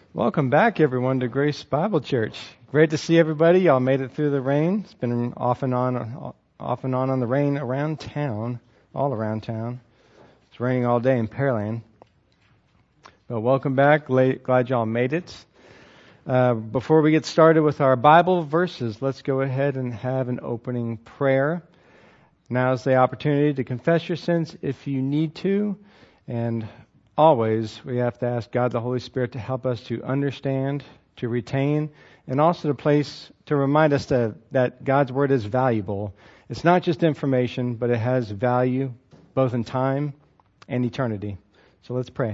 Welcome back, everyone, to Grace Bible Church. Great to see everybody. Y'all made it through the rain. It's been off and on the rain around town, all around town. It's raining all day in Pearland. But welcome back. Glad y'all made it. Before we get started with our Bible verses, let's go ahead and have an opening prayer. Now's the opportunity to confess your sins if you need to, and always, we have to ask God the Holy Spirit to help us to understand, to retain, and also to remind us that God's Word is valuable. It's not just information, but it has value both in time and eternity. So let's pray.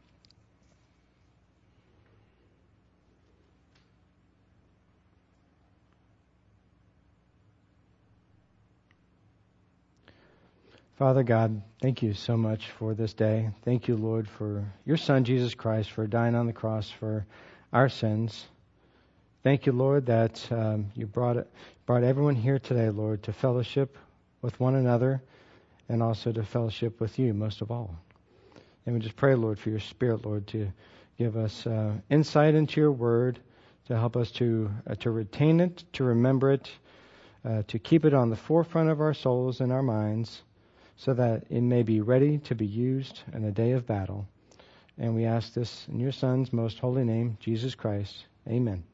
Father God, thank you so much for this day. Thank you, Lord, for your Son, Jesus Christ, for dying on the cross for our sins. Thank you, Lord, that you brought everyone here today, Lord, to fellowship with one another and also to fellowship with you most of all. And we just pray, Lord, for your Spirit, Lord, to give us insight into your word, to help us to retain it, to remember it, to keep it on the forefront of our souls and our minds, so that it may be ready to be used in a day of battle. And we ask this in your Son's most holy name, Jesus Christ. Amen.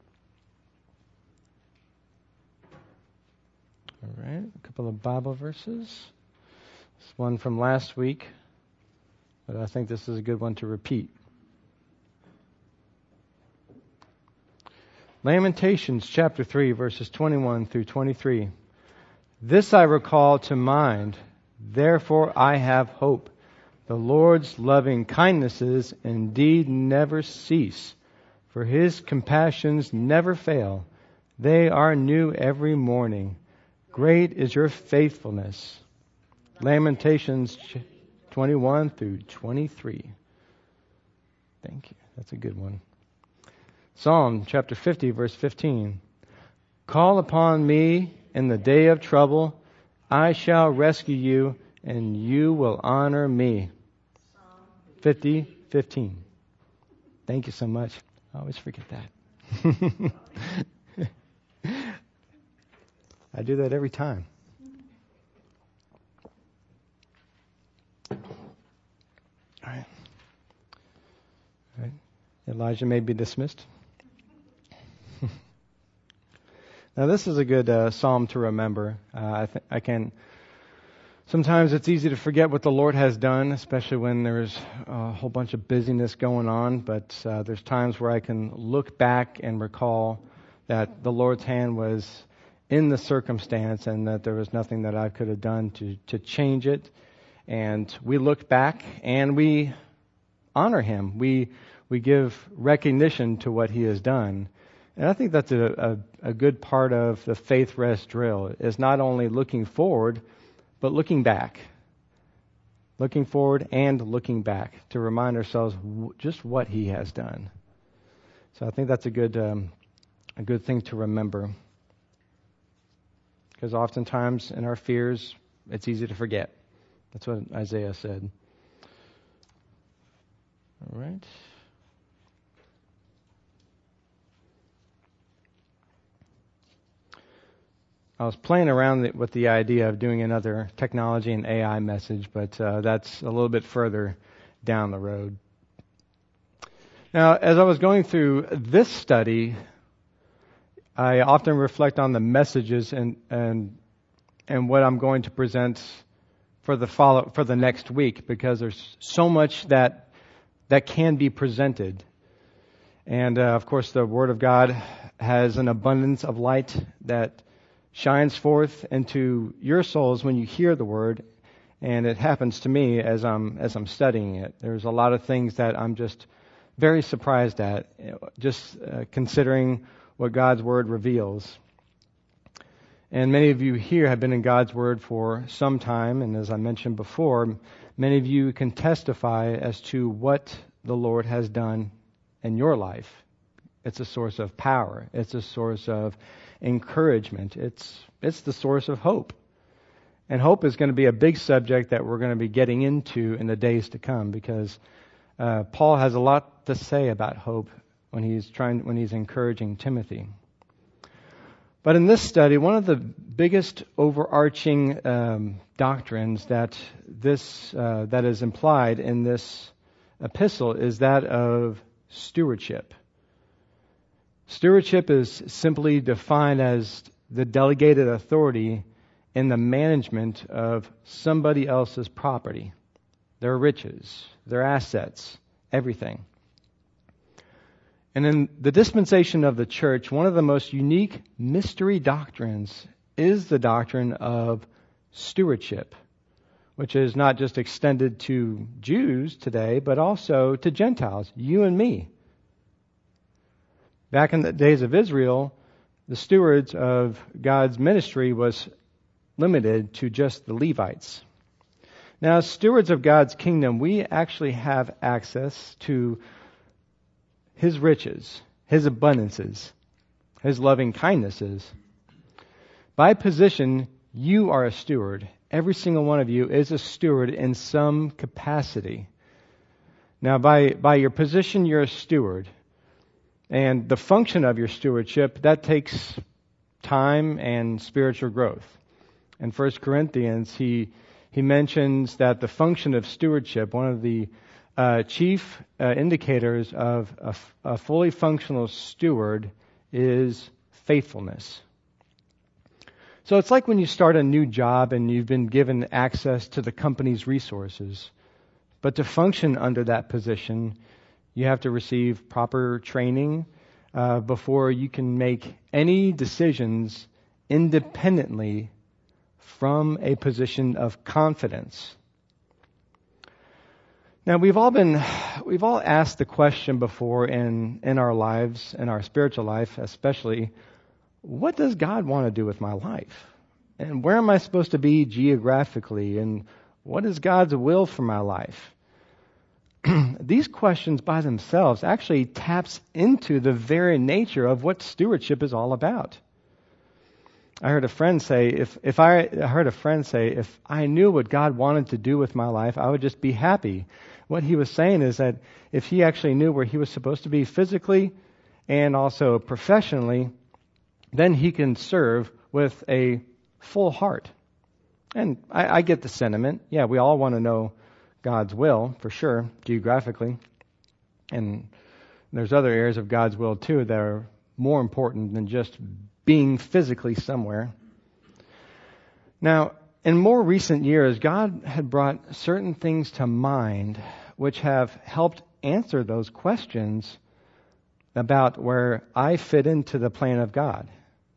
All right, a couple of Bible verses. This one from last week, but I think this is a good one to repeat. Lamentations chapter 3, verses 21 through 23. This I recall to mind, therefore I have hope. The Lord's loving kindnesses indeed never cease, for His compassions never fail. They are new every morning. Great is your faithfulness. Lamentations 21 through 23. Thank you. That's a good one. Psalm chapter 50, verse 15. Call upon me in the day of trouble. I shall rescue you, and you will honor me. 50:15. Thank you so much. I always forget that. I do that every time. All right. Elijah may be dismissed. Now, this is a good psalm to remember. Sometimes it's easy to forget what the Lord has done, especially when there's a whole bunch of busyness going on. But there's times where I can look back and recall that the Lord's hand was in the circumstance and that there was nothing that I could have done to change it. And we look back and we honor Him. We give recognition to what He has done. And I think that's a good part of the faith rest drill, is not only looking forward, but looking back. Looking forward and looking back to remind ourselves just what He has done. So I think that's a good thing to remember. Because oftentimes in our fears, it's easy to forget. That's what Isaiah said. All right. I was playing around with the idea of doing another technology and AI message, but that's a little bit further down the road. Now, as I was going through this study, I often reflect on the messages and what I'm going to present for the next week, because there's so much that can be presented. And of course, the Word of God has an abundance of light that shines forth into your souls when you hear the Word, and it happens to me as I'm studying it. There's a lot of things that I'm just very surprised at, just considering what God's Word reveals. And many of you here have been in God's Word for some time, and as I mentioned before, many of you can testify as to what the Lord has done in your life. It's a source of power. It's a source of encouragement. It's the source of hope. And hope is going to be a big subject that we're going to be getting into in the days to come, because Paul has a lot to say about hope when he's encouraging Timothy. But in this study, one of the biggest overarching doctrines that is implied in this epistle is that of stewardship. Stewardship is simply defined as the delegated authority in the management of somebody else's property, their riches, their assets, everything. And in the dispensation of the church, one of the most unique mystery doctrines is the doctrine of stewardship, which is not just extended to Jews today, but also to Gentiles, you and me. Back in the days of Israel, the stewards of God's ministry was limited to just the Levites. Now, as stewards of God's kingdom, we actually have access to His riches, His abundances, His loving kindnesses. By position, you are a steward. Every single one of you is a steward in some capacity. Now, by your position, you're a steward. And the function of your stewardship, that takes time and spiritual growth. In 1 Corinthians, he mentions that the function of stewardship, one of the chief indicators of a fully functional steward, is faithfulness. So it's like when you start a new job and you've been given access to the company's resources. But to function under that position, you have to receive proper training before you can make any decisions independently from a position of confidence. Now, we've all asked the question before in our lives, in our spiritual life especially, what does God want to do with my life? And where am I supposed to be geographically? And what is God's will for my life? These questions by themselves actually taps into the very nature of what stewardship is all about. I heard a friend say, if I knew what God wanted to do with my life, I would just be happy. What he was saying is that if he actually knew where he was supposed to be physically and also professionally, then he can serve with a full heart. And I get the sentiment. Yeah, we all want to know God's will, for sure, geographically. And there's other areas of God's will, too, that are more important than just being physically somewhere. Now, in more recent years, God had brought certain things to mind which have helped answer those questions about where I fit into the plan of God.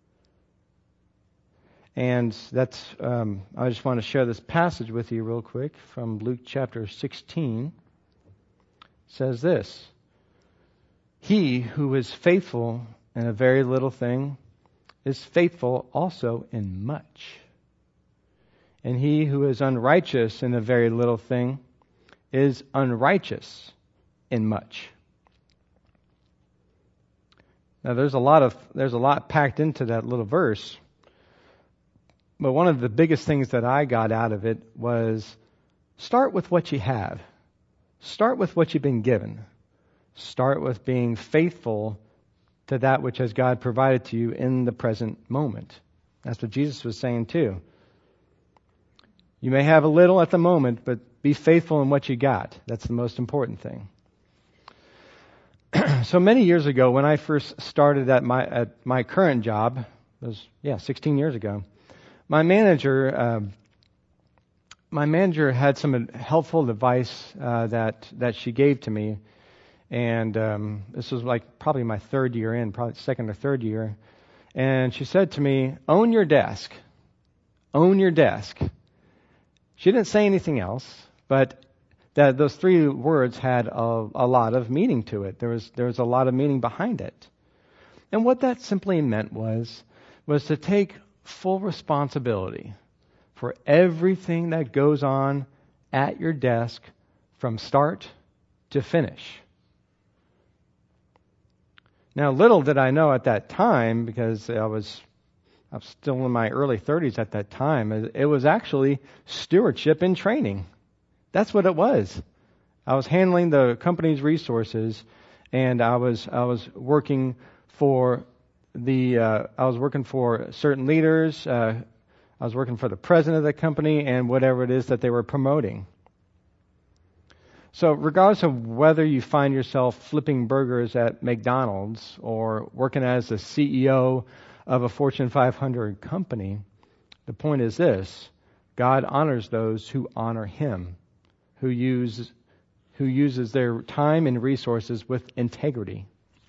And that's, I just want to share this passage with you real quick from Luke chapter 16. It says this: He who is faithful in a very little thing is faithful also in much. And he who is unrighteous in a very little thing is unrighteous in much. Now there's a lot packed into that little verse. But one of the biggest things that I got out of it was start with what you have. Start with what you've been given. Start with being faithful to that which has God provided to you in the present moment. That's what Jesus was saying too. You may have a little at the moment, but be faithful in what you got. That's the most important thing. So many years ago, when I first started at my current job, it was 16 years ago. My manager had some helpful advice that she gave to me, and this was like probably my third year in, probably second or third year. And she said to me, "Own your desk. Own your desk." She didn't say anything else, but those three words had a lot of meaning to it. There was a lot of meaning behind it. And what that simply meant was to take full responsibility for everything that goes on at your desk from start to finish. Now, little did I know at that time, because I was still in my early 30s at that time, it was actually stewardship in training. That's what it was. I was handling the company's resources, and I was working for certain leaders. I was working for the president of the company and whatever it is that they were promoting. So regardless of whether you find yourself flipping burgers at McDonald's or working as the CEO of a Fortune 500 company, the point is this: God honors those who honor Him, who uses their time and resources with integrity.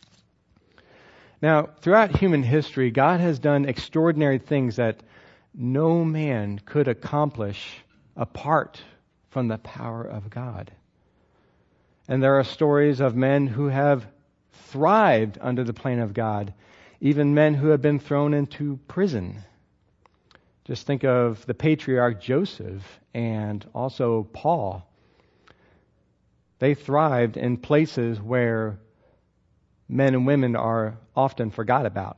Now, throughout human history, God has done extraordinary things that no man could accomplish apart from the power of God. And there are stories of men who have thrived under the plan of God, even men who have been thrown into prison. Just think of the patriarch Joseph and also Paul. They thrived in places where men and women are often forgot about.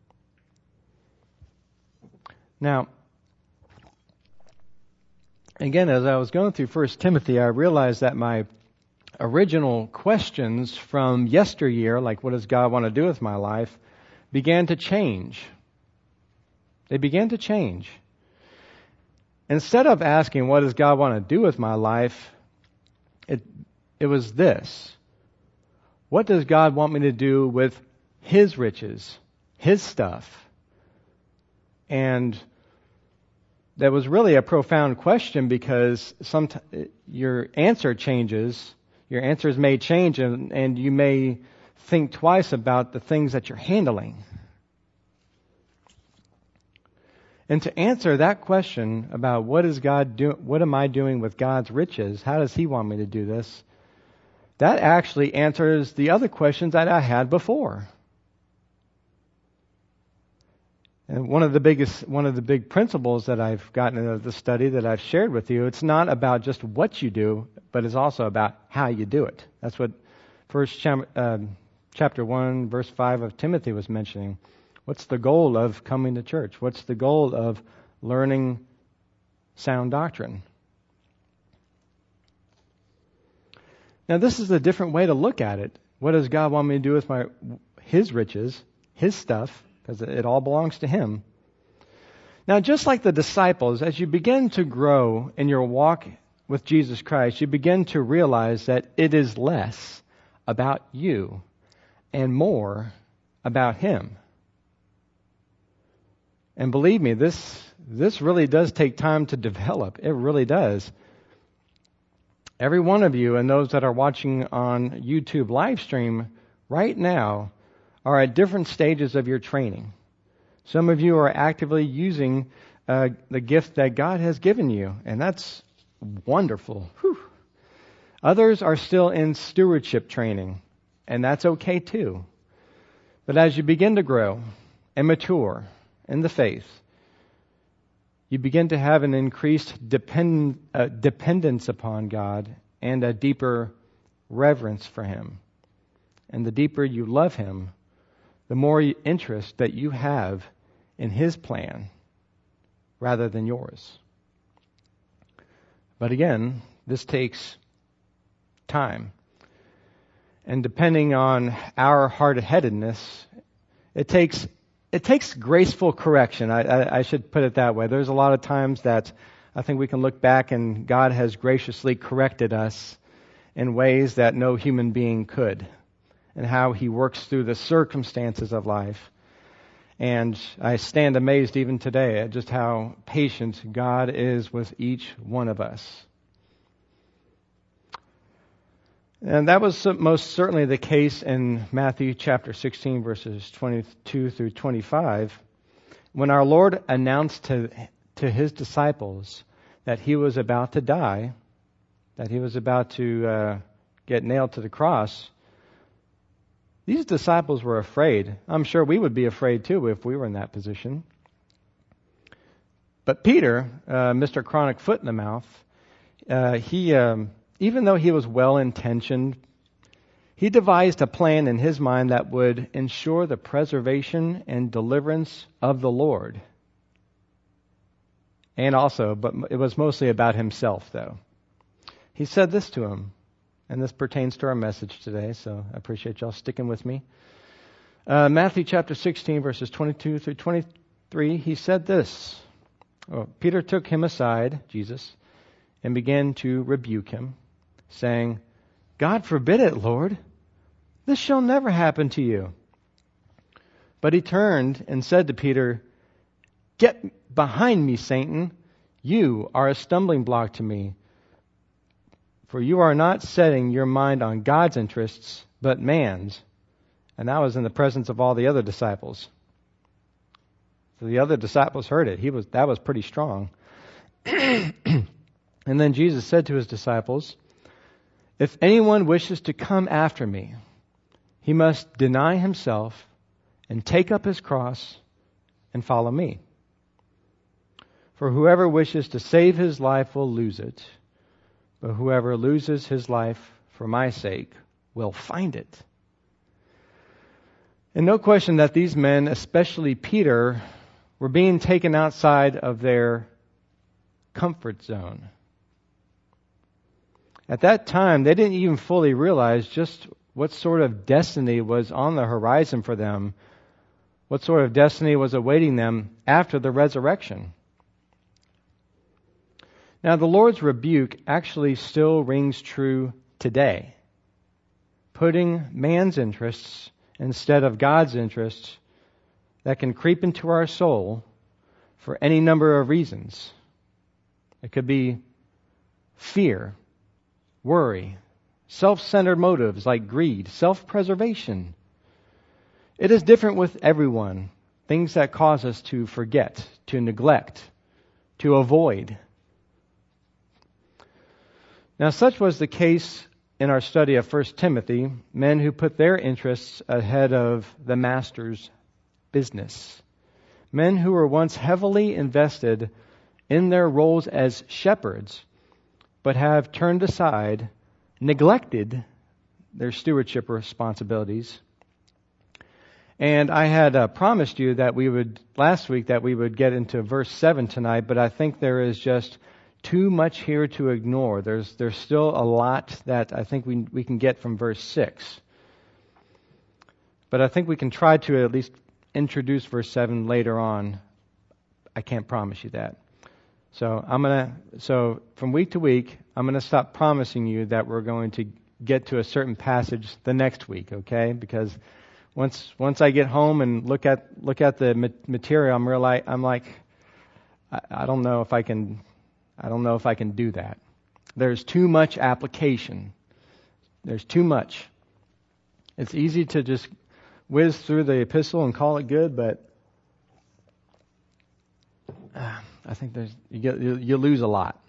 Now, again, as I was going through 1 Timothy, I realized that my original questions from yesteryear, like what does God want to do with my life, began to change. They began to change. Instead of asking what does God want to do with my life, it was this: what does God want me to do with His riches, His stuff? And that was really a profound question, because sometimes your answer changes. Your answers may change, and you may think twice about the things that you're handling. And to answer that question about what is God do, what am I doing with God's riches, how does He want me to do this, that actually answers the other questions that I had before. And one of the big principles that I've gotten out of the study that I've shared with you, it's not about just what you do, but it's also about how you do it. That's what chapter 1, verse 5 of Timothy was mentioning. What's the goal of coming to church? What's the goal of learning sound doctrine? Now, this is a different way to look at it. What does God want me to do with His riches, His stuff? Because it all belongs to Him. Now, just like the disciples, as you begin to grow in your walk with Jesus Christ, you begin to realize that it is less about you and more about Him. And believe me, this really does take time to develop. It really does. Every one of you and those that are watching on YouTube live stream right now are at different stages of your training. Some of you are actively using the gift that God has given you, and that's wonderful. Whew. Others are still in stewardship training, and that's okay too. But as you begin to grow and mature in the faith, you begin to have an increased dependence upon God and a deeper reverence for Him. And the deeper you love Him, the more interest that you have in His plan rather than yours. But again, this takes time. And depending on our hard-headedness, it takes graceful correction. I should put it that way. There's a lot of times that I think we can look back and God has graciously corrected us in ways that no human being could, and how He works through the circumstances of life. And I stand amazed even today at just how patient God is with each one of us. And that was most certainly the case in Matthew chapter 16, verses 22 through 25, when our Lord announced to His disciples that He was about to die, that He was about to get nailed to the cross. These disciples were afraid. I'm sure we would be afraid too if we were in that position. But Peter, Mr. Chronic Foot in the Mouth, he even though he was well-intentioned, he devised a plan in his mind that would ensure the preservation and deliverance of the Lord. And also, but it was mostly about himself, though. He said this to him, and this pertains to our message today, so I appreciate y'all sticking with me. Matthew chapter 16, verses 22 through 23, he said this. Peter took him aside, Jesus, and began to rebuke him, saying, God forbid it, Lord. This shall never happen to you. But he turned and said to Peter, Get behind me, Satan. You are a stumbling block to me. For you are not setting your mind on God's interests, but man's. And that was in the presence of all the other disciples. So the other disciples heard it. That was pretty strong. And then Jesus said to his disciples, If anyone wishes to come after me, he must deny himself and take up his cross and follow me. For whoever wishes to save his life will lose it, but whoever loses his life for my sake will find it. And no question that these men, especially Peter, were being taken outside of their comfort zone. At that time, they didn't even fully realize just what sort of destiny was on the horizon for them, what sort of destiny was awaiting them after the resurrection. Now, the Lord's rebuke actually still rings true today. Putting man's interests instead of God's interests that can creep into our soul for any number of reasons. It could be fear, worry, self-centered motives like greed, self-preservation. It is different with everyone. Things that cause us to forget, to neglect, to avoid. Now, such was the case in our study of 1 Timothy, men who put their interests ahead of the master's business. Men who were once heavily invested in their roles as shepherds, but have turned aside, neglected their stewardship responsibilities. And I had promised you that last week that we would get into verse 7 tonight, but I think there is just too much here to ignore. There's still a lot that I think we can get from verse 6. But I think we can try to at least introduce verse 7 later on. I can't promise you that. So from week to week, I'm going to stop promising you that we're going to get to a certain passage the next week, okay? Because once I get home and look at the material, I'm like, I don't know if I can do that. There's too much application. There's too much. It's easy to just whiz through the epistle and call it good, but I think you lose a lot.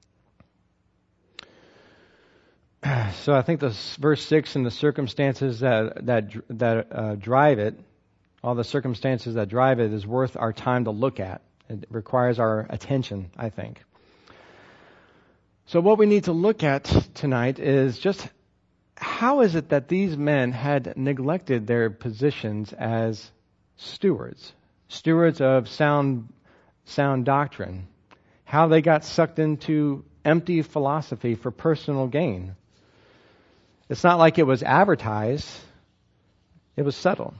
So I think this verse 6 and the circumstances that drive it, all the circumstances that drive it, is worth our time to look at. It requires our attention, I think. So what we need to look at tonight is just how is it that these men had neglected their positions as stewards of sound doctrine, how they got sucked into empty philosophy for personal gain. It's not like it was advertised. It was subtle.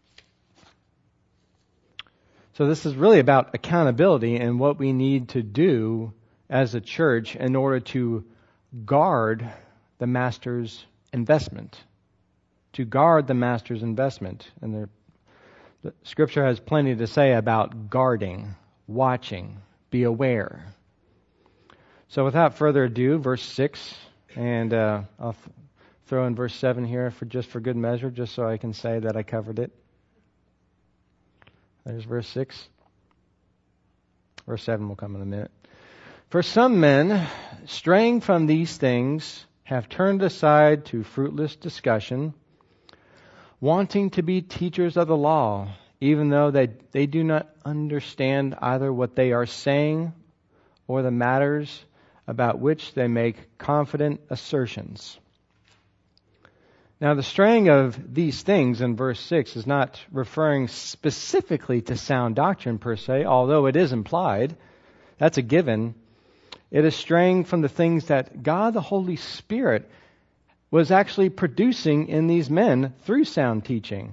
So this is really about accountability and what we need to do as a church in order to guard the master's investment. To guard the master's investment. And the Scripture has plenty to say about guarding, watching, be aware. So without further ado, verse 6, and I'll throw in verse 7 here for good measure, just so I can say that I covered it. There's verse 6. Verse 7 will come in a minute. For some men, straying from these things, have turned aside to fruitless discussion, wanting to be teachers of the law, even though they do not understand either what they are saying or the matters about which they make confident assertions. Now, the straying of these things in verse 6 is not referring specifically to sound doctrine per se, although it is implied. That's a given. It is straying from the things that God the Holy Spirit was actually producing in these men through sound teaching.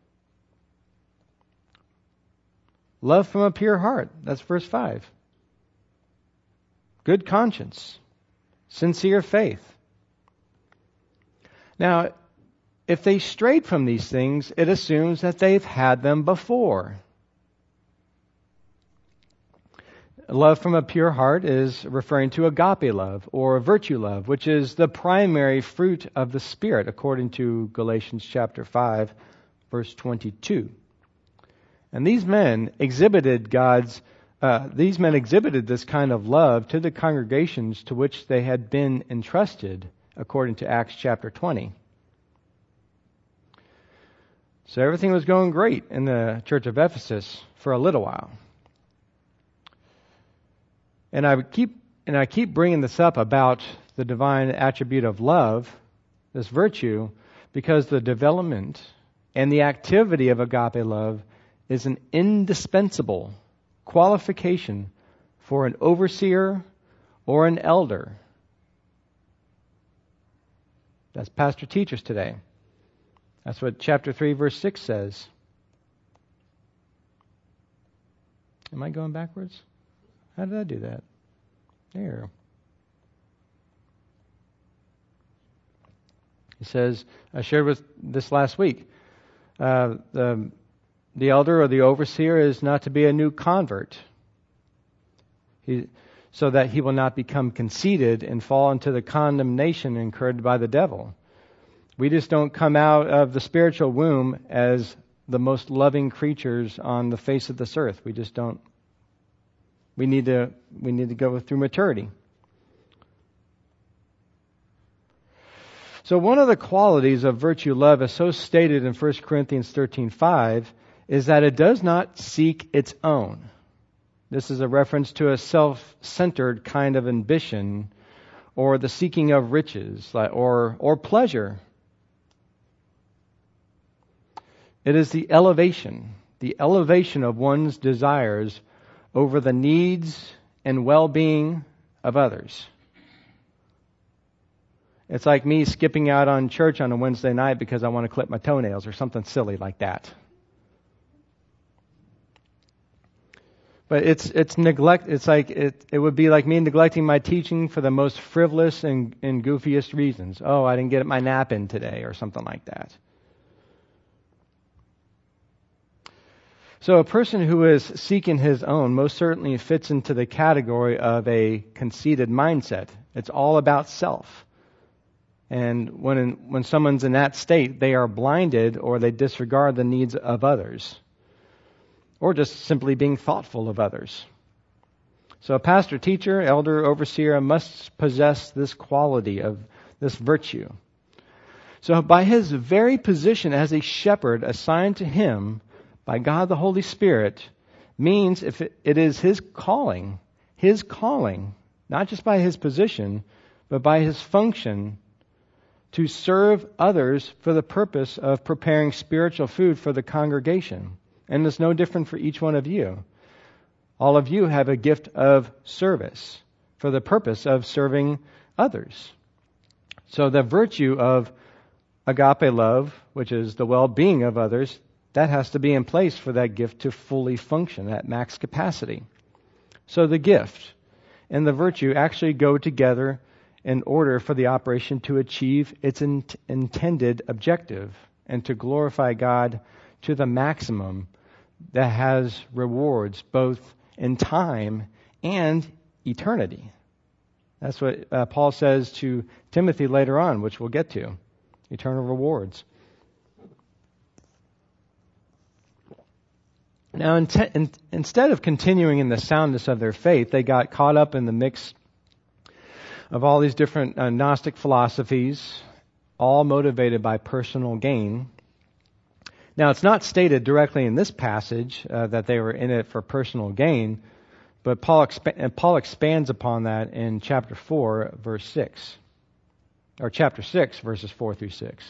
Love from a pure heart. That's verse 5. Good conscience. Sincere faith. Now, if they strayed from these things, it assumes that they've had them before. Love from a pure heart is referring to agape love or virtue love, which is the primary fruit of the Spirit, according to Galatians chapter 5, verse 22. And these men exhibited this kind of love to the congregations to which they had been entrusted, according to Acts chapter 20. So everything was going great in the church of Ephesus for a little while. And I keep bringing this up about the divine attribute of love, this virtue, because the development and the activity of agape love is an indispensable qualification for an overseer or an elder. That's pastor teachers today. That's what chapter 3, verse 6 says. Am I going backwards? How did I do that? There. He says, I shared with this last week, the elder or the overseer is not to be a new convert, so that he will not become conceited and fall into the condemnation incurred by the devil. We just don't come out of the spiritual womb as the most loving creatures on the face of this earth. We just don't. We need to go through maturity. So one of the qualities of virtue love, as so stated in 1 Corinthians 13:5, is that it does not seek its own. This is a reference to a self-centered kind of ambition, or the seeking of riches, or pleasure. It is the elevation of one's desires over the needs and well-being of others. It's like me skipping out on church on a Wednesday night because I want to clip my toenails or something silly like that. But it's neglect. It's like it would be like me neglecting my teaching for the most frivolous and goofiest reasons. Oh, I didn't get my nap in today or something like that. So a person who is seeking his own most certainly fits into the category of a conceited mindset. It's all about self. And when someone's in that state, they are blinded or they disregard the needs of others, or just simply being thoughtful of others. So a pastor, teacher, elder, overseer must possess this quality of this virtue. So by his very position as a shepherd assigned to him by God the Holy Spirit, means if it is his calling, not just by his position, but by his function, to serve others for the purpose of preparing spiritual food for the congregation. And it's no different for each one of you. All of you have a gift of service for the purpose of serving others. So the virtue of agape love, which is the well-being of others, that has to be in place for that gift to fully function at max capacity. So the gift and the virtue actually go together in order for the operation to achieve its intended objective and to glorify God to the maximum that has rewards both in time and eternity. That's what Paul says to Timothy later on, which we'll get to. Eternal rewards. Now, instead of continuing in the soundness of their faith, they got caught up in the mix of all these different Gnostic philosophies, all motivated by personal gain. Now, it's not stated directly in this passage that they were in it for personal gain, but Paul expands upon that in chapter 4, verse 6, or chapter 6, verses 4 through 6.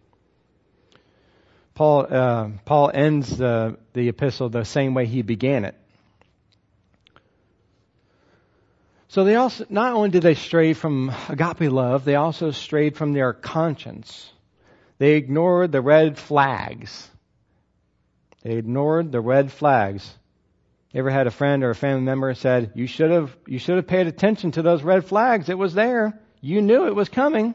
Paul ends the epistle the same way he began it. So they also, not only did they stray from agape love, they also strayed from their conscience. They ignored the red flags. They ignored the red flags. You ever had a friend or a family member said, you should have paid attention to those red flags. It was there. You knew it was coming.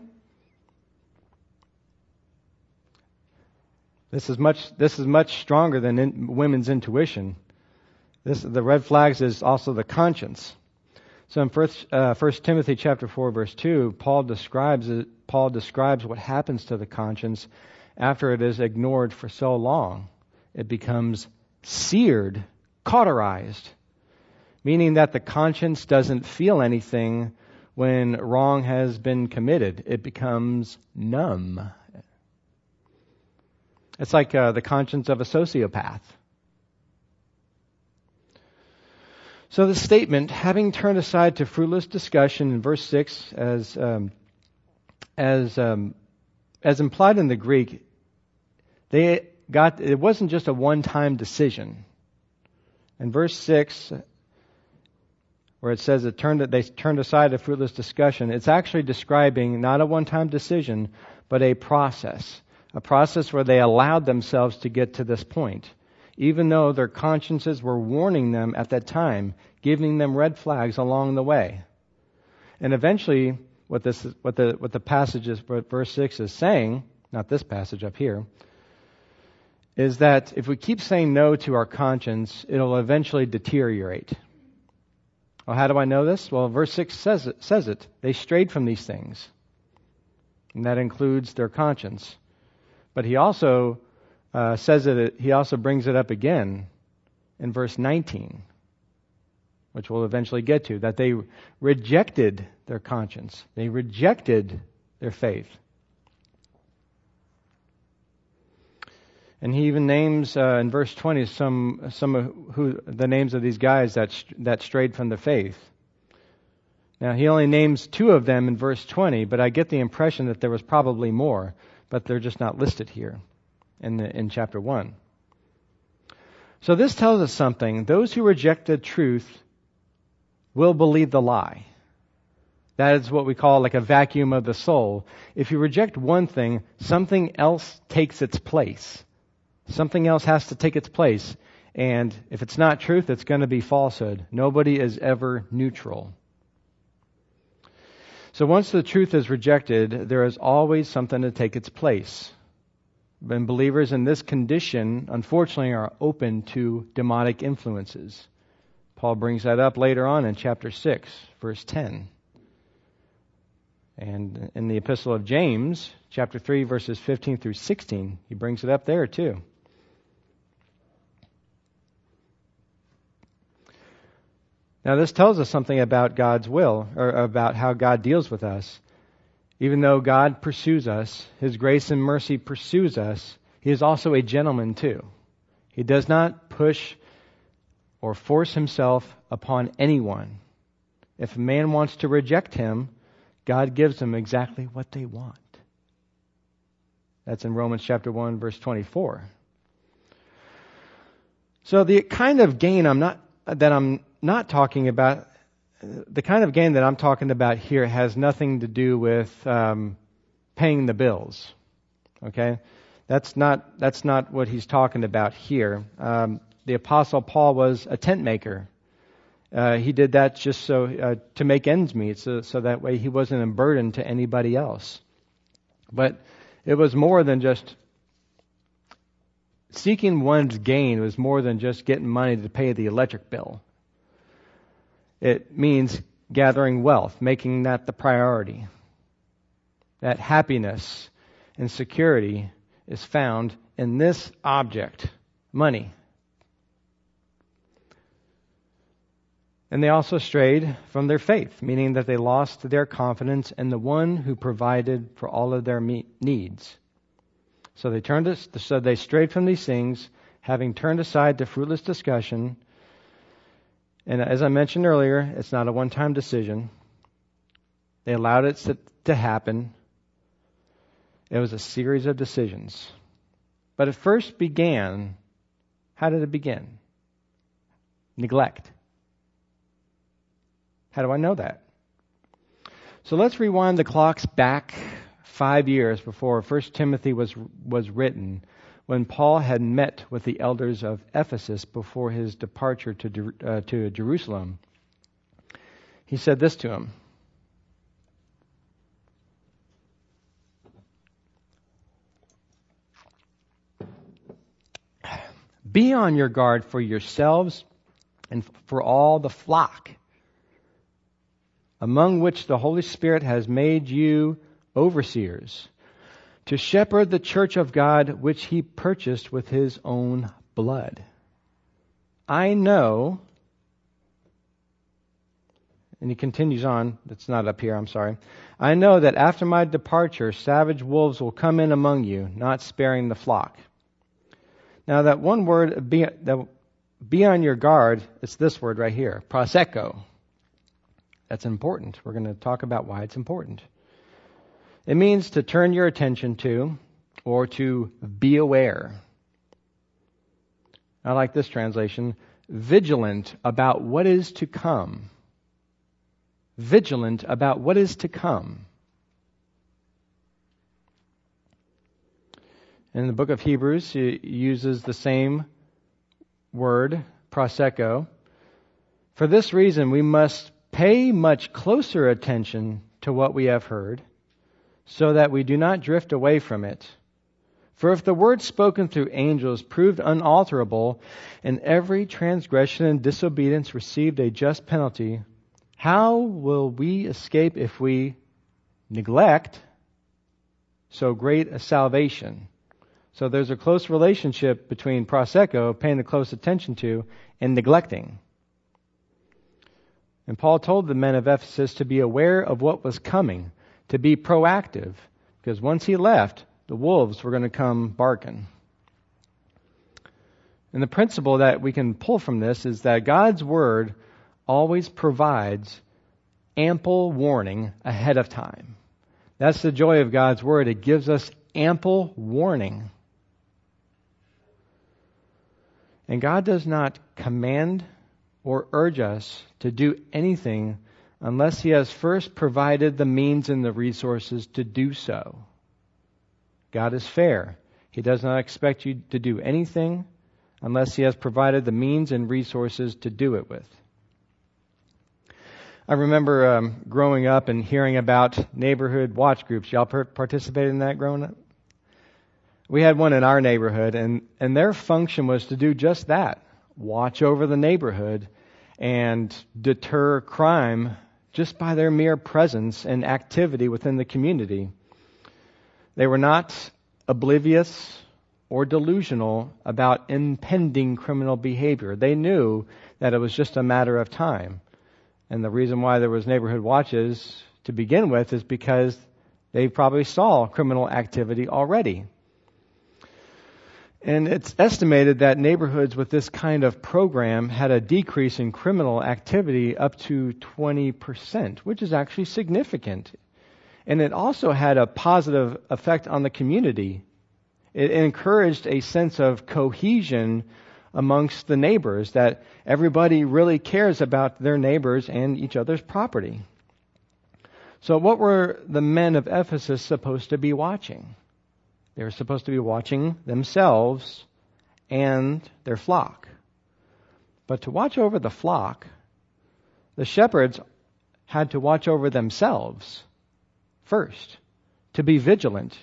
This is much stronger than women's intuition. The red flags is also the conscience. So in 1 Timothy chapter 4 verse 2, Paul describes what happens to the conscience after it is ignored for so long. It becomes seared, cauterized, meaning that the conscience doesn't feel anything when wrong has been committed. It becomes numb. It's like the conscience of a sociopath. So the statement, having turned aside to fruitless discussion in verse 6, as implied in the Greek, it wasn't just a one-time decision. In verse 6, where it says they turned aside to fruitless discussion, it's actually describing not a one-time decision, but a process where they allowed themselves to get to this point, even though their consciences were warning them at that time, giving them red flags along the way. And eventually, what the passage is, what verse 6 is saying, not this passage up here, is that if we keep saying no to our conscience, it'll eventually deteriorate. Well, how do I know this? Well, verse 6 says it. They strayed from these things. And that includes their conscience. But he also he also brings it up again in verse 19, which we'll eventually get to, that they rejected their conscience. They rejected their faith. And he even names in verse 20 some of the names of these guys that strayed from the faith. Now he only names 2 of them in verse 20, but I get the impression that there was probably more, but they're just not listed here in chapter 1. So this tells us something. Those who reject the truth will believe the lie. That is what we call like a vacuum of the soul. If you reject one thing, something else takes its place. Something else has to take its place. And if it's not truth, it's going to be falsehood. Nobody is ever neutral. So once the truth is rejected, there is always something to take its place. And believers in this condition, unfortunately, are open to demonic influences. Paul brings that up later on in chapter 6, verse 10. And in the epistle of James, chapter 3, verses 15 through 16, he brings it up there too. Now this tells us something about God's will, or about how God deals with us. Even though God pursues us, His grace and mercy pursues us, He is also a gentleman too. He does not push or force Himself upon anyone. If a man wants to reject Him, God gives them exactly what they want. That's in Romans chapter 1, verse 24. So the kind of gain I'm not talking about, the kind of gain that I'm talking about here has nothing to do with paying the bills. Okay? That's not what he's talking about here. The Apostle Paul was a tent maker. He did that just so to make ends meet, so that way he wasn't a burden to anybody else. But it was more than just seeking one's gain. It was more than just getting money to pay the electric bill. It means gathering wealth, making that the priority. That happiness and security is found in this object, money. And they also strayed from their faith, meaning that they lost their confidence in the one who provided for all of their needs. So they strayed from these things, having turned aside to fruitless discussion. And as I mentioned earlier, it's not a one-time decision. They allowed it to happen. It was a series of decisions. But it first began, how did it begin? Neglect. How do I know that? So let's rewind the clocks back 5 years before 1 Timothy was written, when Paul had met with the elders of Ephesus before his departure to Jerusalem. He said this to him. Be on your guard for yourselves and for all the flock, among which the Holy Spirit has made you overseers, to shepherd the church of God, which he purchased with his own blood. I know, and he continues on, that's not up here, I'm sorry. I know that after my departure, savage wolves will come in among you, not sparing the flock. Now that one word, be on your guard, it's this word right here, proseko. That's important. We're going to talk about why it's important. It means to turn your attention to or to be aware. I like this translation, vigilant about what is to come. Vigilant about what is to come. In the book of Hebrews, it uses the same word, proseko. For this reason, we must pay much closer attention to what we have heard, so that we do not drift away from it. For if the word spoken through angels proved unalterable, and every transgression and disobedience received a just penalty, how will we escape if we neglect so great a salvation? So there's a close relationship between proseko, paying the close attention to, and neglecting. And Paul told the men of Ephesus to be aware of what was coming, to be proactive, because once he left, the wolves were going to come barking. And the principle that we can pull from this is that God's Word always provides ample warning ahead of time. That's the joy of God's Word. It gives us ample warning. And God does not command or urge us to do anything unless He has first provided the means and the resources to do so. God is fair. He does not expect you to do anything unless He has provided the means and resources to do it with. I remember growing up and hearing about neighborhood watch groups. Y'all participated in that growing up? We had one in our neighborhood, and their function was to do just that. Watch over the neighborhood and deter crime just by their mere presence and activity within the community. They were not oblivious or delusional about impending criminal behavior. They knew that it was just a matter of time. And the reason why there was neighborhood watches to begin with is because they probably saw criminal activity already. And it's estimated that neighborhoods with this kind of program had a decrease in criminal activity up to 20%, which is actually significant. And it also had a positive effect on the community. It encouraged a sense of cohesion amongst the neighbors, that everybody really cares about their neighbors and each other's property. So what were the men of Ephesus supposed to be watching? They were supposed to be watching themselves and their flock. But to watch over the flock, the shepherds had to watch over themselves first, to be vigilant.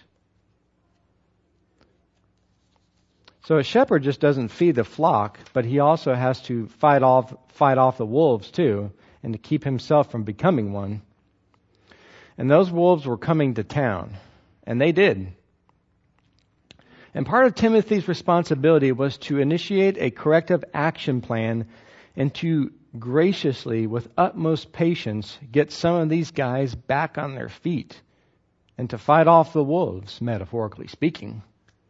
So a shepherd just doesn't feed the flock, but he also has to fight off the wolves too, and to keep himself from becoming one. And those wolves were coming to town, and they did. And part of Timothy's responsibility was to initiate a corrective action plan and to graciously, with utmost patience, get some of these guys back on their feet and to fight off the wolves, metaphorically speaking.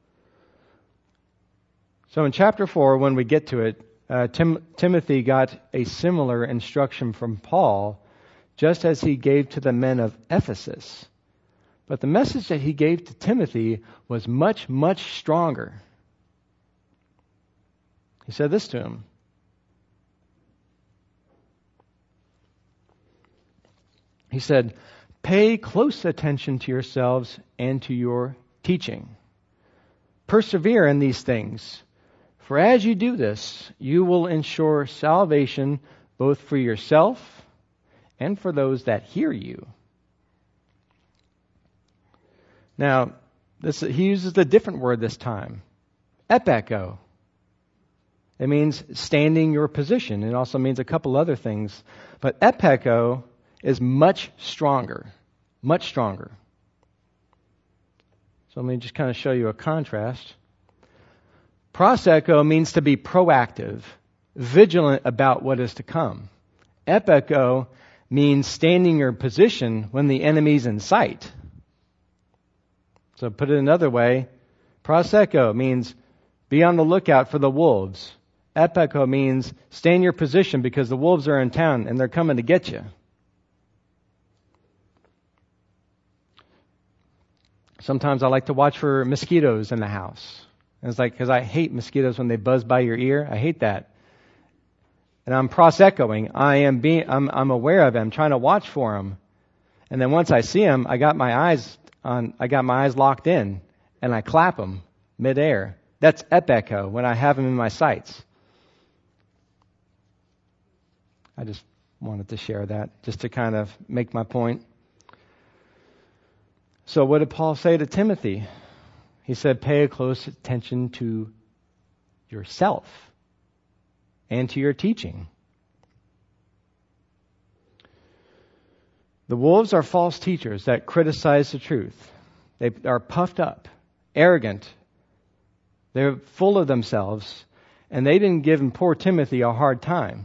So in chapter 4, when we get to it, Timothy got a similar instruction from Paul, just as he gave to the men of Ephesus. But the message that he gave to Timothy was much, much stronger. He said this to him. He said, pay close attention to yourselves and to your teaching. Persevere in these things, for as you do this, you will ensure salvation both for yourself and for those that hear you. Now, he uses a different word this time, epeko. It means standing your position. It also means a couple other things. But epeko is much stronger. Much stronger. So let me just kind of show you a contrast. Proseko means to be proactive, vigilant about what is to come. Epeko means standing your position when the enemy's in sight. So put it another way, proseko means be on the lookout for the wolves. Epeko means stay in your position because the wolves are in town and they're coming to get you. Sometimes I like to watch for mosquitoes in the house. And it's like, because I hate mosquitoes when they buzz by your ear. I hate that. And I'm prosecoing. I'm aware of them, trying to watch for them. And then once I see them, I got my eyes locked in, and I clap them midair. That's epeko when I have them in my sights. I just wanted to share that, just to kind of make my point. So what did Paul say to Timothy? He said, pay close attention to yourself and to your teaching. The wolves are false teachers that criticize the truth. They are puffed up, arrogant. They're full of themselves, and they didn't give poor Timothy a hard time.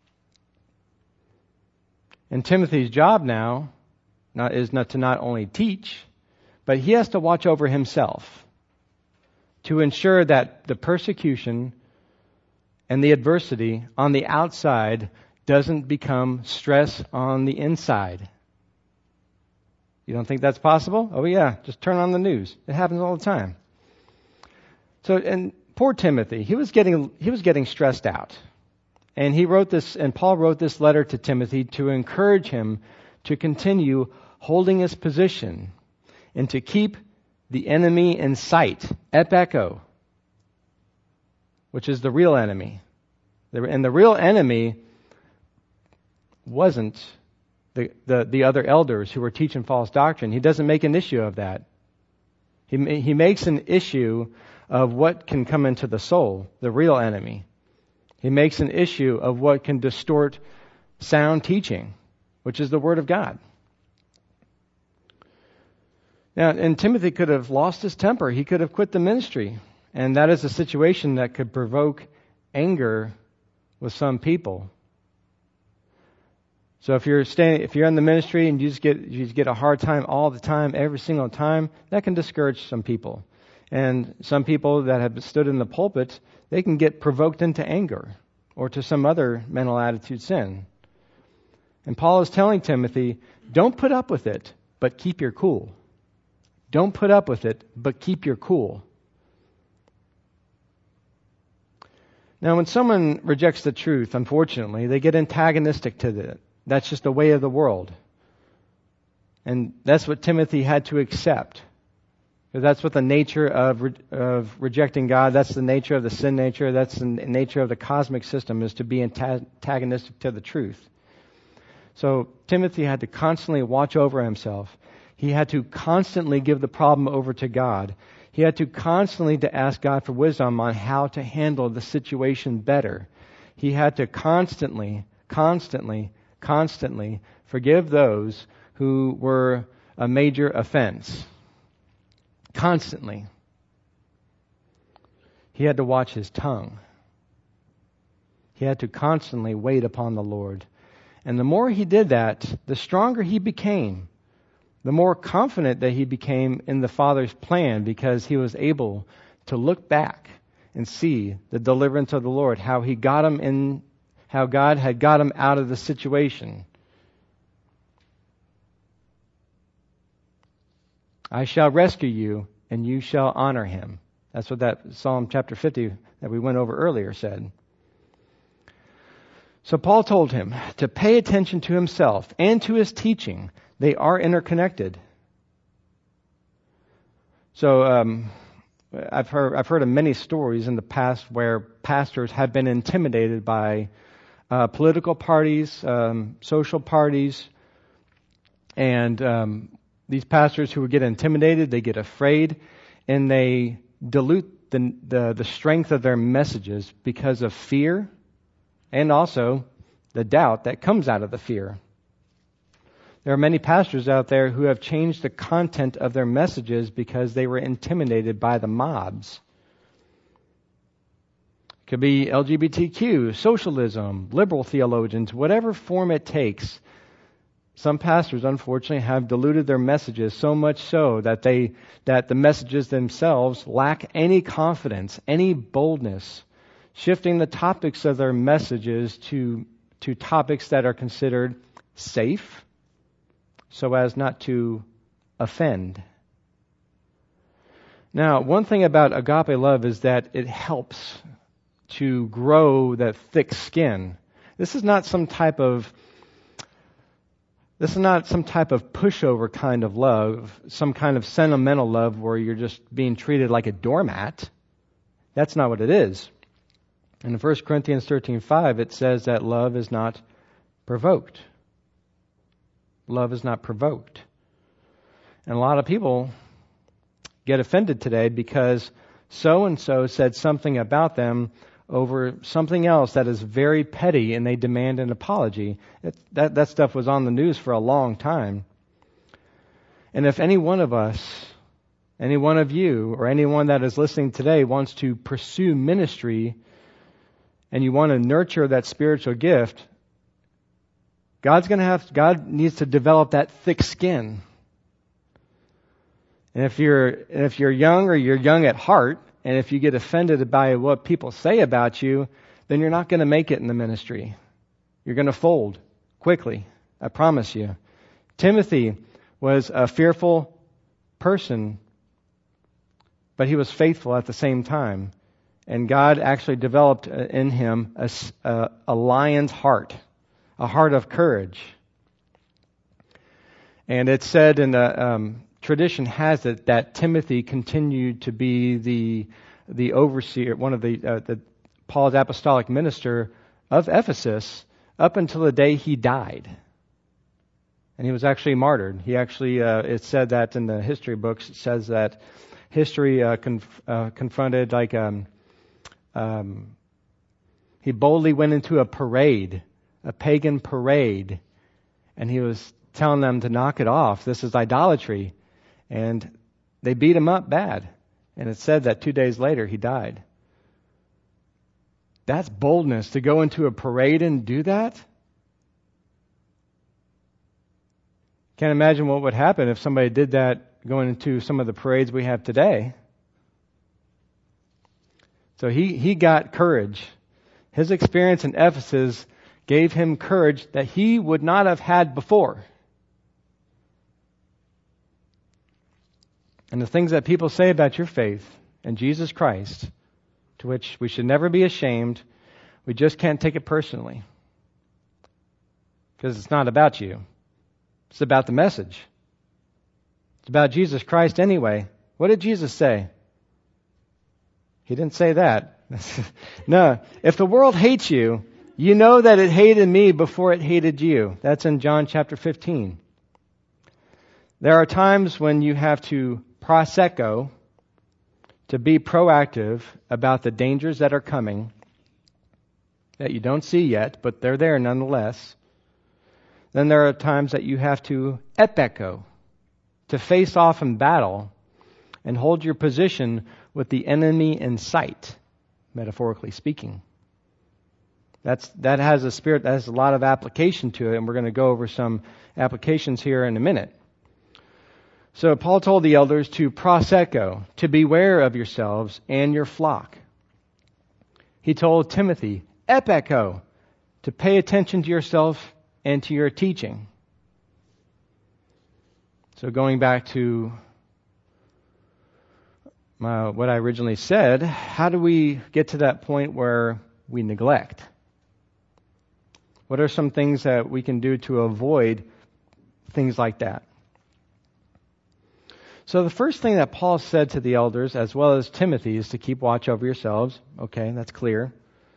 And Timothy's job now is not to not only teach, but he has to watch over himself to ensure that the persecution and the adversity on the outside doesn't become stress on the inside. You don't think that's possible? Oh yeah, just turn on the news. It happens all the time. So, and poor Timothy, he was getting stressed out. And Paul wrote this letter to Timothy to encourage him to continue holding his position and to keep the enemy in sight, epeko, which is the real enemy. And the real enemy wasn't the other elders who were teaching false doctrine. He doesn't make an issue of that. He makes an issue of what can come into the soul, the real enemy. He makes an issue of what can distort sound teaching, which is the Word of God. Now, and Timothy could have lost his temper. He could have quit the ministry. And that is a situation that could provoke anger with some people. So if you're in the ministry and you just get a hard time all the time, every single time, that can discourage some people. And some people that have stood in the pulpit, they can get provoked into anger or to some other mental attitude sin. And Paul is telling Timothy, don't put up with it, but keep your cool. Don't put up with it, but keep your cool. Now, when someone rejects the truth, unfortunately, they get antagonistic to it. That's just the way of the world. And that's what Timothy had to accept. Because that's what the nature of rejecting God, that's the nature of the sin nature, that's the nature of the cosmic system, is to be antagonistic to the truth. So Timothy had to constantly watch over himself. He had to constantly give the problem over to God. He had to constantly to ask God for wisdom on how to handle the situation better. He had to constantly forgive those who were a major offense. Constantly. He had to watch his tongue. He had to constantly wait upon the Lord. And the more he did that, the stronger he became. The more confident that he became in the Father's plan, because he was able to look back and see the deliverance of the Lord, how God had got him out of the situation. I shall rescue you, and you shall honor him. That's what that Psalm chapter 50 that we went over earlier said. So Paul told him to pay attention to himself and to his teaching. They are interconnected. So I've heard of many stories in the past where pastors have been intimidated by political parties, social parties, and these pastors who would get intimidated, they get afraid, and they dilute the strength of their messages because of fear and also the doubt that comes out of the fear. There are many pastors out there who have changed the content of their messages because they were intimidated by the mobs. It could be LGBTQ, socialism, liberal theologians, whatever form it takes. Some pastors, unfortunately, have diluted their messages so much so that the messages themselves lack any confidence, any boldness, shifting the topics of their messages to topics that are considered safe, so as not to offend. Now, one thing about agape love is that it helps to grow that thick skin. This is not some type of pushover kind of love, some kind of sentimental love where you're just being treated like a doormat. That's not what it is. In 1 Corinthians 13:5, it says that love is not provoked. Love is not provoked. And a lot of people get offended today because so-and-so said something about them over something else that is very petty, and they demand an apology. That stuff was on the news for a long time. And if any one of us, any one of you, or anyone that is listening today wants to pursue ministry, and you want to nurture that spiritual gift, God needs to develop that thick skin. And if you're young, or you're young at heart, and if you get offended by what people say about you, then you're not going to make it in the ministry. You're going to fold quickly, I promise you. Timothy was a fearful person, but he was faithful at the same time. And God actually developed in him a lion's heart, a heart of courage. And it's said in the tradition has it that Timothy continued to be the overseer, one of the Paul's apostolic minister of Ephesus up until the day he died. And he was actually martyred. He actually, it said that in the history books, it says that history confronted he boldly went into a parade, a pagan parade, and he was telling them to knock it off. This is idolatry. And they beat him up bad. And it said that 2 days later he died. That's boldness, to go into a parade and do that. Can't imagine what would happen if somebody did that going into some of the parades we have today. So he got courage. His experience in Ephesus gave him courage that he would not have had before. And the things that people say about your faith and Jesus Christ, to which we should never be ashamed, we just can't take it personally. Because it's not about you. It's about the message. It's about Jesus Christ anyway. What did Jesus say? He didn't say that. No. If the world hates you, you know that it hated me before it hated you. That's in John chapter 15. There are times when you have to prosecco, to be proactive about the dangers that are coming, that you don't see yet, but they're there nonetheless. Then there are times that you have to epeko, to face off in battle and hold your position with the enemy in sight, metaphorically speaking. That has a spirit that has a lot of application to it, and we're going to go over some applications here in a minute. So Paul told the elders to prosecco, to beware of yourselves and your flock. He told Timothy, epeko, to pay attention to yourself and to your teaching. So going back to what I originally said, how do we get to that point where we neglect? What are some things that we can do to avoid things like that? So the first thing that Paul said to the elders, as well as Timothy, is to keep watch over yourselves. Okay, that's clear.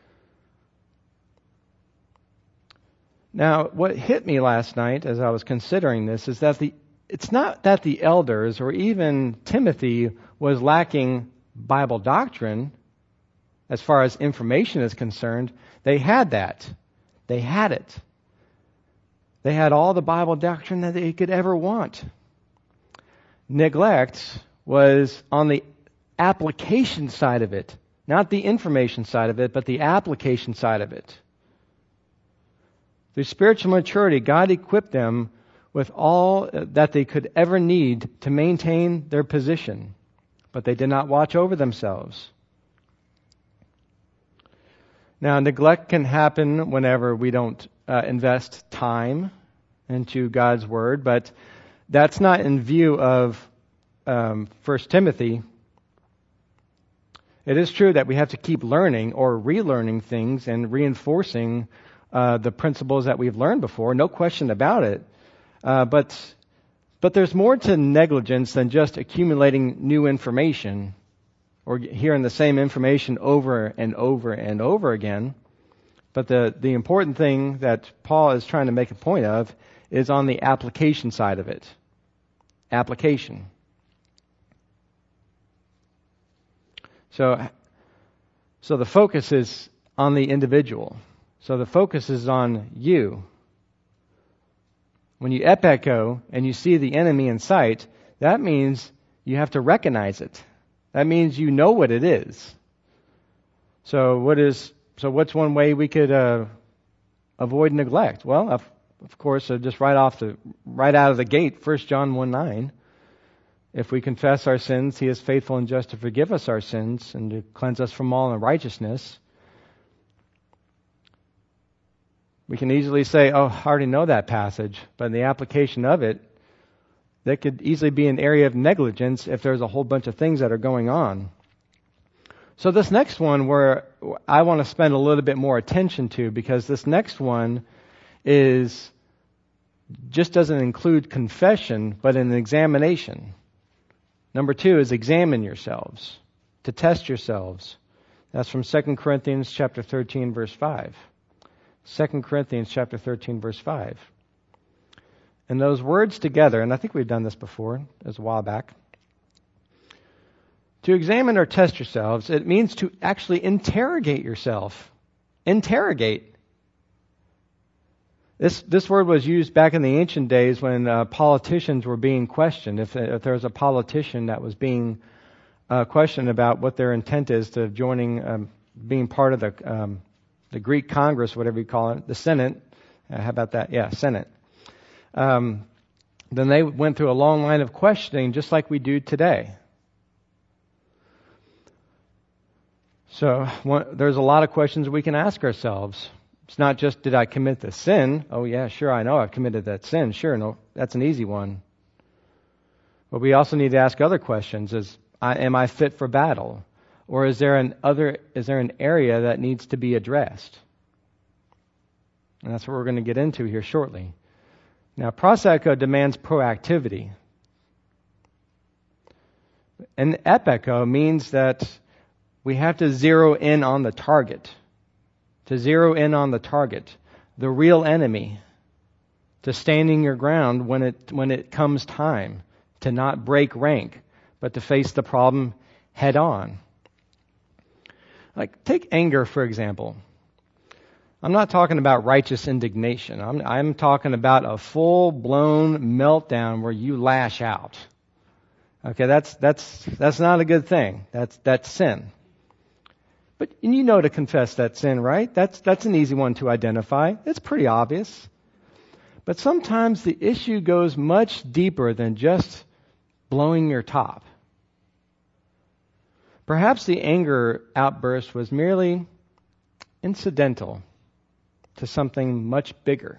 Now, what hit me last night as I was considering this is that it's not that the elders or even Timothy was lacking Bible doctrine as far as information is concerned. They had that. They had it. They had all the Bible doctrine that they could ever want. Neglect was on the application side of it, not the information side of it, but the application side of it. Through spiritual maturity, God equipped them with all that they could ever need to maintain their position, but they did not watch over themselves. Now, neglect can happen whenever we don't invest time into God's Word, but that's not in view of 1 Timothy. It is true that we have to keep learning or relearning things and reinforcing the principles that we've learned before, no question about it. But there's more to negligence than just accumulating new information or hearing the same information over and over and over again. But the important thing that Paul is trying to make a point of is on the application side of it. Application. So the focus is on the individual. So the focus is on you. When you epeko and you see the enemy in sight, that means you have to recognize it. That means you know what it is. So what's one way we could avoid neglect? Well, of course, just right out of the gate, 1 John 1:9. If we confess our sins, He is faithful and just to forgive us our sins and to cleanse us from all unrighteousness. We can easily say, oh, I already know that passage, but in the application of it, that could easily be an area of negligence if there's a whole bunch of things that are going on. So this next one where I want to spend a little bit more attention to, because this next one just doesn't include confession, but an examination. Number 2 is examine yourselves, to test yourselves. That's from 2 Corinthians chapter 13, verse 5. 2 Corinthians chapter 13, verse 5. And those words together, and I think we've done this before, it was a while back. To examine or test yourselves, it means to actually interrogate yourself. Interrogate. This word was used back in the ancient days when politicians were being questioned. If there was a politician that was being questioned about what their intent is to joining, being part of the Greek Congress, whatever you call it, the Senate. How about that? Yeah, Senate. Then they went through a long line of questioning, just like we do today. So there's a lot of questions we can ask ourselves. It's not just, did I commit the sin? Oh yeah, sure, I know I've committed that sin. Sure, no, that's an easy one. But we also need to ask other questions. Am I fit for battle? Or is there an area that needs to be addressed? And that's what we're going to get into here shortly. Now, proseko demands proactivity. And epeko means that we have to zero in on the target. To zero in on the target, the real enemy, to standing your ground when it comes time, to not break rank, but to face the problem head on. Like, take anger, for example. I'm not talking about righteous indignation. I'm talking about a full-blown meltdown where you lash out. Okay, that's not a good thing. That's sin. But you know to confess that sin, right? That's an easy one to identify. It's pretty obvious. But sometimes the issue goes much deeper than just blowing your top. Perhaps the anger outburst was merely incidental to something much bigger.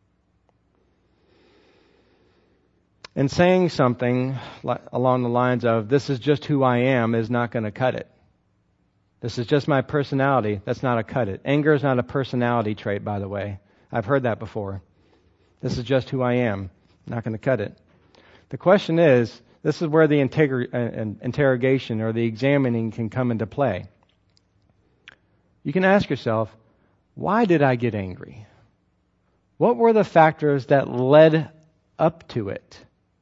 And saying something along the lines of, this is just who I am, is not going to cut it. This is just my personality. That's not a cut it. Anger is not a personality trait, by the way. I've heard that before. This is just who I am. Not going to cut it. The question is, this is where the interrogation or the examining can come into play. You can ask yourself, why did I get angry? What were the factors that led up to it?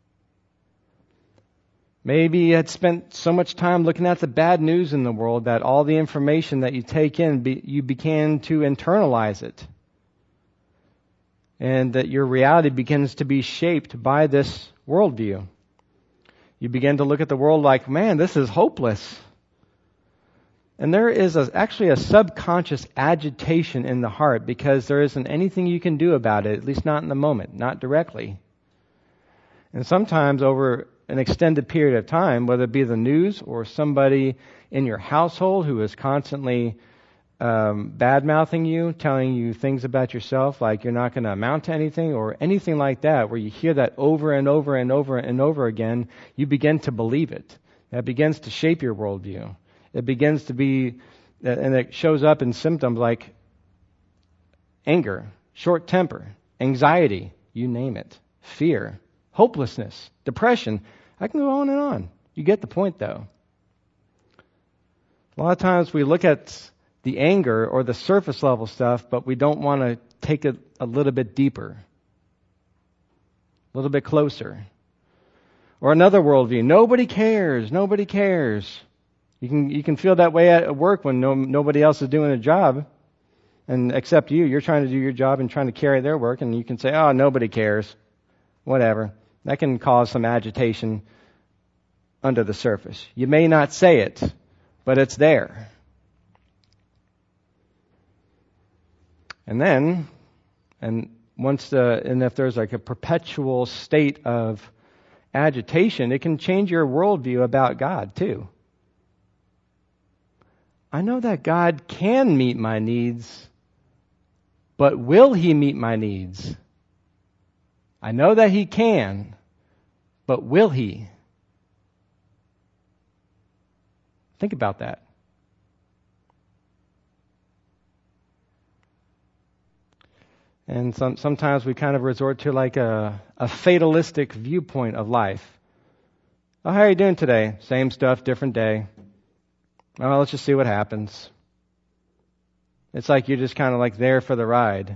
Maybe you had spent so much time looking at the bad news in the world that all the information that you take in, you began to internalize it. And that your reality begins to be shaped by this worldview. You begin to look at the world like, man, this is hopeless. And there is actually a subconscious agitation in the heart because there isn't anything you can do about it, at least not in the moment, not directly. And sometimes over an extended period of time, whether it be the news or somebody in your household who is constantly bad-mouthing you, telling you things about yourself like you're not going to amount to anything or anything like that, where you hear that over and over and over and over again, you begin to believe it. That begins to shape your worldview. It begins to be, and it shows up in symptoms like anger, short temper, anxiety, you name it, fear, hopelessness, depression. I can go on and on. You get the point, though. A lot of times we look at the anger or the surface level stuff, but we don't want to take it a little bit deeper, a little bit closer. Or another worldview, nobody cares, nobody cares. You can feel that way at work when nobody else is doing a job, and except you. You're trying to do your job and trying to carry their work, and you can say, oh, nobody cares. Whatever. That can cause some agitation under the surface. You may not say it, but it's there. And then, if there's like a perpetual state of agitation, it can change your worldview about God too. I know that God can meet my needs, but will He meet my needs? I know that He can, but will He? Think about that. And sometimes we kind of resort to like a fatalistic viewpoint of life. Oh, how are you doing today? Same stuff, different day. Well, let's just see what happens. It's like you're just kind of like there for the ride.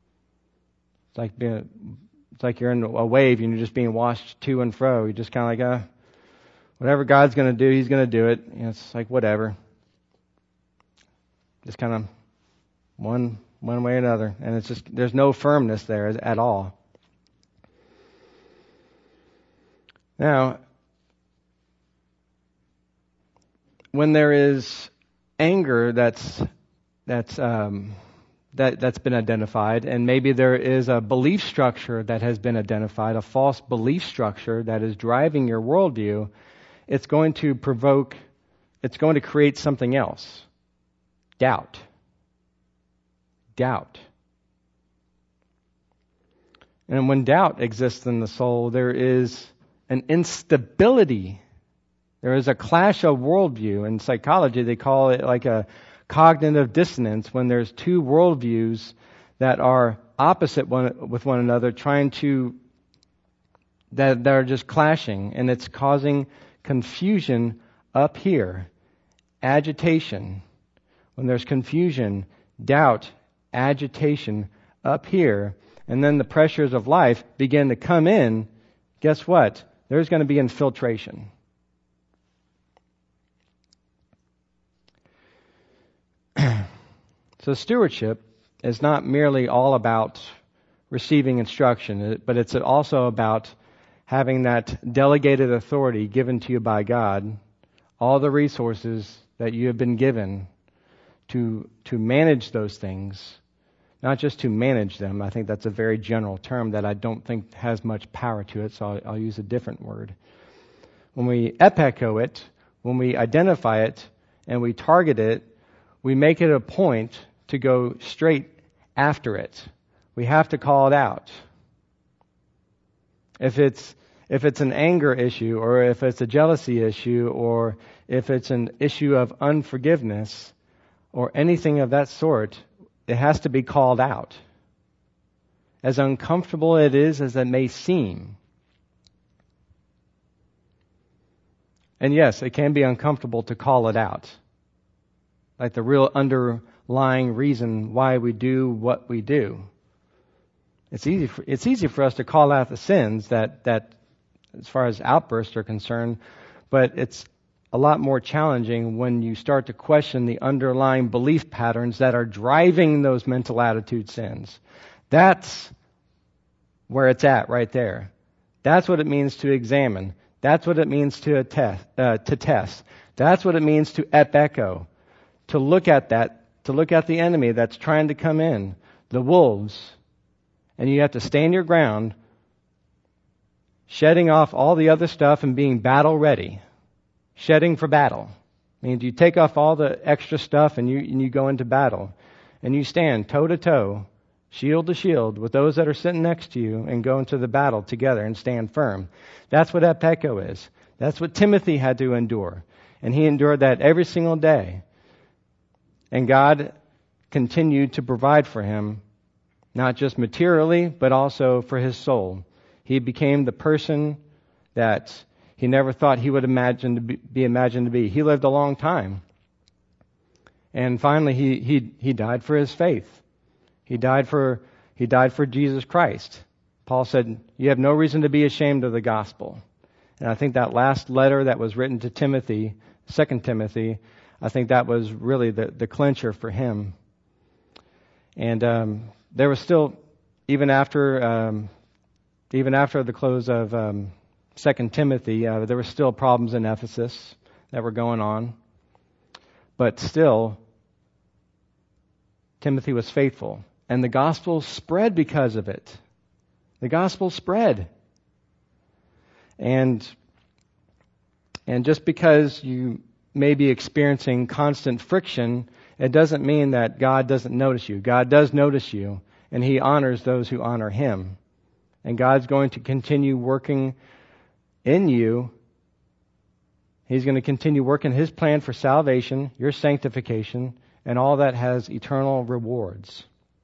It's like you're in a wave and you're just being washed to and fro. You're just kind of like, whatever God's going to do, He's going to do it. It's like whatever. Just kind of one way or another. And it's just, there's no firmness there at all. Now, when there is anger that's been identified, and maybe there is a belief structure that has been identified, a false belief structure that is driving your worldview, it's going to create something else. Doubt. And when doubt exists in the soul, there is an instability. There is a clash of worldview. In psychology, they call it like a cognitive dissonance, when there's two worldviews that are opposite with one another, that are just clashing, and it's causing confusion up here. Agitation. When there's confusion, doubt, agitation up here, and then the pressures of life begin to come in, guess what? There's going to be infiltration. So stewardship is not merely all about receiving instruction, but it's also about having that delegated authority given to you by God, all the resources that you have been given to manage those things, not just to manage them. I think that's a very general term that I don't think has much power to it, so I'll use a different word. When we epico it, when we identify it, and we target it, we make it a point to go straight after it. We have to call it out. If it's an anger issue, or if it's a jealousy issue, or if it's an issue of unforgiveness, or anything of that sort, it has to be called out. as uncomfortable it is as it may seem. And yes, it can be uncomfortable to call it out. Like the real underlying reason why we do what we do. It's easy for us to call out the sins that as far as outbursts are concerned, but it's a lot more challenging when you start to question the underlying belief patterns that are driving those mental attitude sins. That's where it's at right there. That's what it means to examine. That's what it means to test. That's what it means to epeko. To look at the enemy that's trying to come in, the wolves, and you have to stand your ground, shedding off all the other stuff and being battle ready. Shedding for battle means you take off all the extra stuff and you go into battle. And you stand toe to toe, shield to shield with those that are sitting next to you and go into the battle together and stand firm. That's what epeko is. That's what Timothy had to endure. And he endured that every single day. And God continued to provide for him, not just materially, but also for his soul. He became the person that he never thought he would be imagined to be. He lived a long time. And finally, he died for his faith. He died for Jesus Christ. Paul said, "You have no reason to be ashamed of the gospel." And I think that last letter that was written to Timothy, 2 Timothy, I think that was really the clincher for him. And there was still, even after the close of 2 Timothy, there were still problems in Ephesus that were going on. But still, Timothy was faithful. And the gospel spread because of it. The gospel spread. And just because you may be experiencing constant friction, it doesn't mean that God doesn't notice you. God does notice you, and He honors those who honor Him. And God's going to continue working in you. He's going to continue working His plan for salvation, your sanctification, and all that has eternal rewards.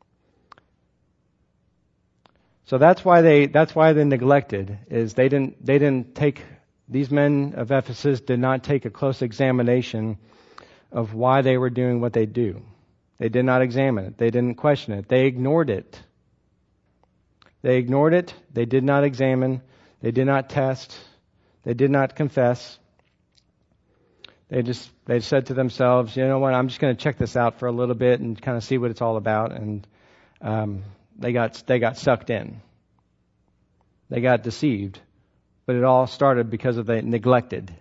So that's why they neglected, is they didn't take, these men of Ephesus did not take a close examination of why they were doing what they do. They did not examine it. They didn't question it. They ignored it. They ignored it. They did not examine. They did not test. They did not confess. They said to themselves, you know what, I'm just going to check this out for a little bit and kind of see what it's all about. And they got sucked in. They got deceived. But it all started because of they neglected.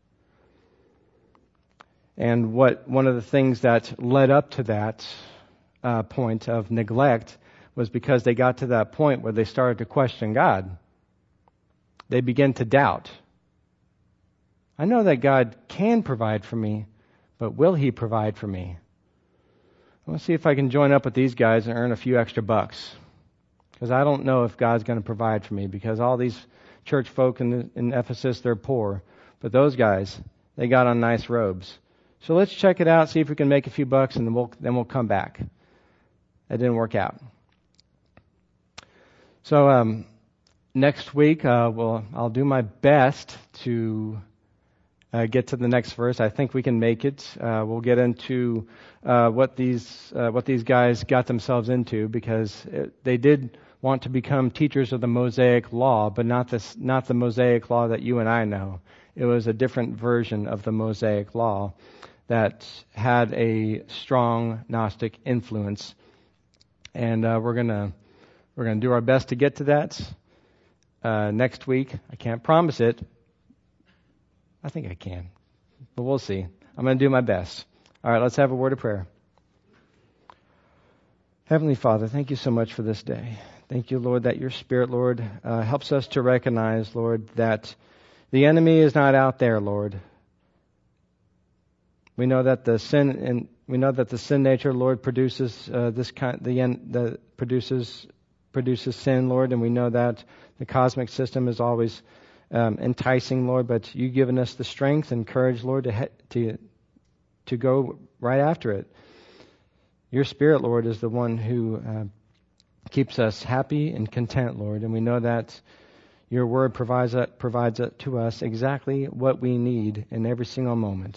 And one of the things that led up to that point of neglect was because they got to that point where they started to question God. They began to doubt. I know that God can provide for me, but will He provide for me? Let's see if I can join up with these guys and earn a few extra bucks. Because I don't know if God's going to provide for me, because all these church folk in Ephesus, they're poor. But those guys, they got on nice robes. So let's check it out, see if we can make a few bucks, and then we'll come back. That didn't work out. So next week, I'll do my best to get to the next verse. I think we can make it. We'll get into what these guys got themselves into, because they did want to become teachers of the Mosaic Law, but not the Mosaic Law that you and I know. It was a different version of the Mosaic Law that had a strong Gnostic influence, and we're gonna do our best to get to that next week. I can't promise it. I think I can, but we'll see. I'm going to do my best. All right, let's have a word of prayer. Heavenly Father, thank you so much for this day. Thank you, Lord, that your Spirit, Lord, helps us to recognize, Lord, that the enemy is not out there, Lord. We know that the sin nature, Lord, produces produces sin, Lord, and we know that the cosmic system is always enticing, Lord, but you've given us the strength and courage, Lord, to go right after it. Your Spirit, Lord, is the one who keeps us happy and content, Lord. And we know that your word provides to us exactly what we need in every single moment.